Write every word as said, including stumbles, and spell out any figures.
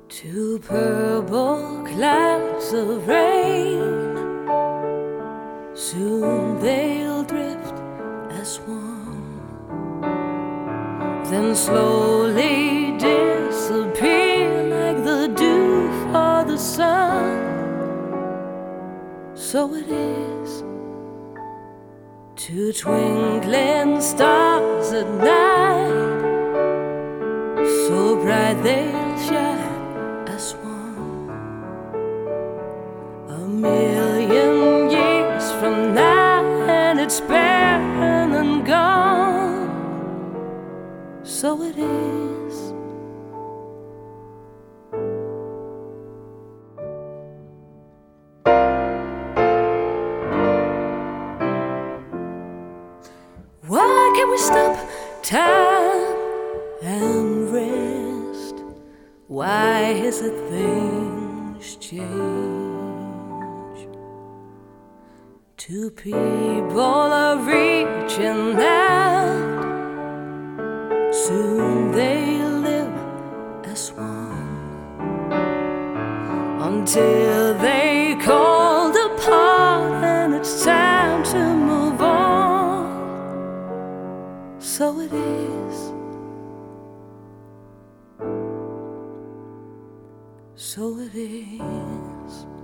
Two purple clouds of rain, soon they'll drift as one, then slowly disappear like the dew for the sun. So it is, two twinkling stars at night, so bright they'll shine as one. A million years from now and it's barren and gone. So it is. Why can't we stop time and rest? Why is it things change? Two people are reaching out, soon they live as one, until they called apart and it's time to move on. So it is. So it is.